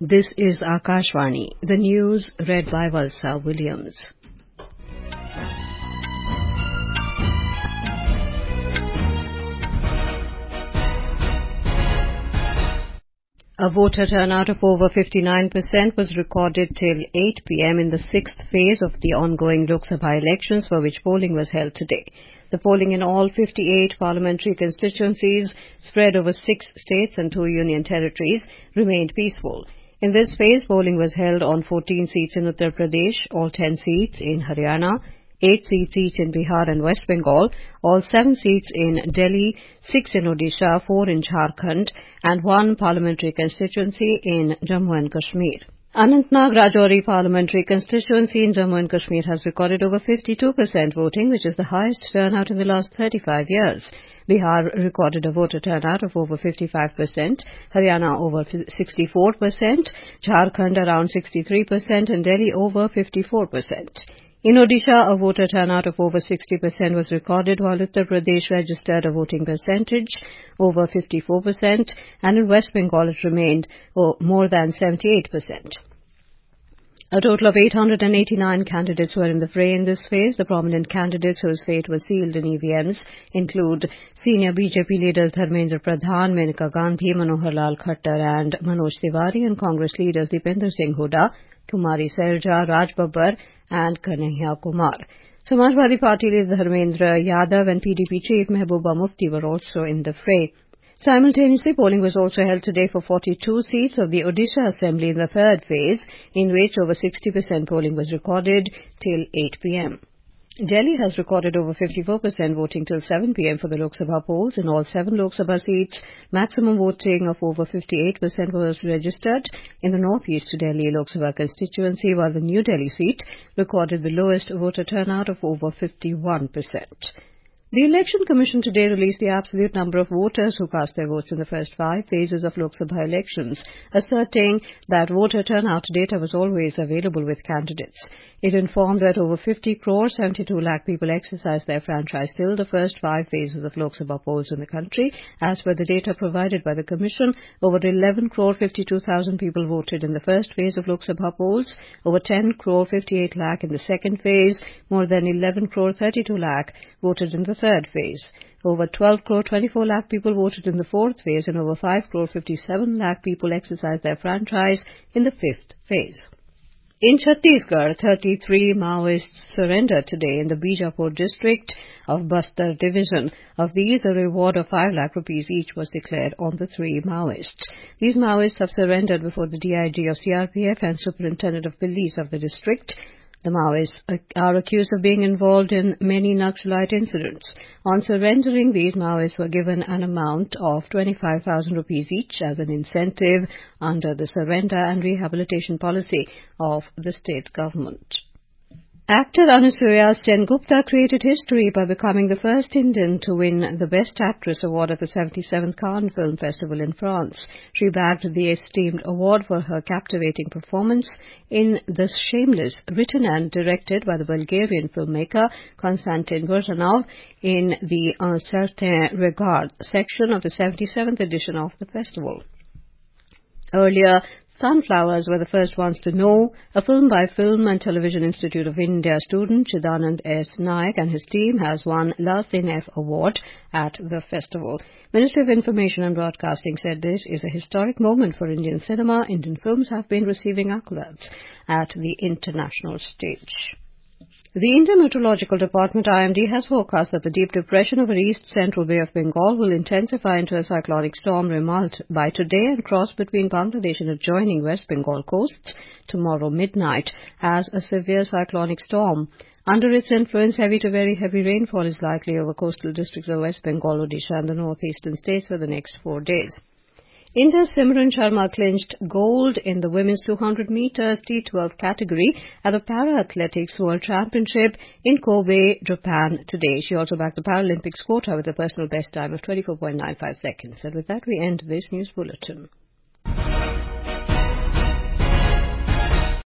This is Akashvani. The news read by Valsa Williams. A voter turnout of over 59% was recorded till 8 p.m. in the sixth phase of the ongoing Lok Sabha elections, for which polling was held today. The polling in all 58 parliamentary constituencies, spread over 6 states and 2 union territories, remained peaceful. In this phase, polling was held on 14 seats in Uttar Pradesh, all 10 seats in Haryana, 8 seats each in Bihar and West Bengal, all 7 seats in Delhi, 6 in Odisha, 4 in Jharkhand, and 1 parliamentary constituency in Jammu and Kashmir. Anantnag Rajouri parliamentary constituency in Jammu and Kashmir has recorded over 52% voting, which is the highest turnout in the last 35 years. Bihar recorded a voter turnout of over 55%, Haryana over 64%, Jharkhand around 63%, and Delhi over 54%. In Odisha, a voter turnout of over 60% was recorded, while Uttar Pradesh registered a voting percentage over 54%, and in West Bengal it remained more than 78%. A total of 889 candidates were in the fray in this phase. The prominent candidates whose fate was sealed in EVMs include senior BJP leaders Dharmendra Pradhan, Maneka Gandhi, Manohar Lal Khattar and Manoj Tiwari, and Congress leaders Dipender Singh Hooda, Kumari Sailja, Raj Babbar and Kanhaiya Kumar. Samajwadi Party leader Dharmendra Yadav and PDP chief Mehbooba Mufti were also in the fray. Simultaneously, polling was also held today for 42 seats of the Odisha Assembly in the third phase, in which over 60% polling was recorded till 8 p.m. Delhi has recorded over 54% voting till 7 p.m. for the Lok Sabha polls. In all 7 Lok Sabha seats, maximum voting of over 58% was registered in the Northeast Delhi Lok Sabha constituency, while the New Delhi seat recorded the lowest voter turnout of over 51%. The Election Commission today released the absolute number of voters who cast their votes in the first 5 phases of Lok Sabha elections, asserting that voter turnout data was always available with candidates. It informed that over 50 crore 72 lakh people exercised their franchise till the first 5 phases of Lok Sabha polls in the country. As per the data provided by the Commission, over 11 crore 52,000 people voted in the first phase of Lok Sabha polls, over 10 crore 58 lakh in the second phase, more than 11 crore 32 lakh voted in the third phase. Over 12 crore 24 lakh people voted in the fourth phase, and over 5 crore 57 lakh people exercised their franchise in the fifth phase. In Chhattisgarh, 33 Maoists surrendered today in the Bijapur district of Bastar division. Of these, a reward of 5 lakh rupees each was declared on the 3 Maoists. These Maoists have surrendered before the DIG of CRPF and Superintendent of Police of the district. The Maoists are accused of being involved in many Naxalite incidents. On surrendering, these Maoists were given an amount of 25,000 rupees each as an incentive under the surrender and rehabilitation policy of the state government. Actor Anusuya Sen-Gupta created history by becoming the first Indian to win the Best Actress award at the 77th Cannes Film Festival in France. She bagged the esteemed award for her captivating performance in The Shameless, written and directed by the Bulgarian filmmaker Konstantin Burzanov, in the Un Certain Regard section of the 77th edition of the festival. Earlier, Sunflowers were the first ones to know. A film by Film and Television Institute of India student Chidanand S. Naik and his team has won Last in F award at the festival. Ministry of Information and Broadcasting said this is a historic moment for Indian cinema. Indian films have been receiving accolades at the international stage. The Indian Meteorological Department IMD has forecast that the deep depression over East Central Bay of Bengal will intensify into a cyclonic storm Remalt by today and cross between Bangladesh and adjoining West Bengal coasts tomorrow midnight as a severe cyclonic storm. Under its influence, heavy to very heavy rainfall is likely over coastal districts of West Bengal, Odisha and the northeastern states for the next 4 days. India's Simran Sharma clinched gold in the women's 200 meters T12 category at the Para Athletics World Championship in Kobe, Japan today. She also backed the Paralympics quota with a personal best time of 24.95 seconds. And with that, we end this news bulletin.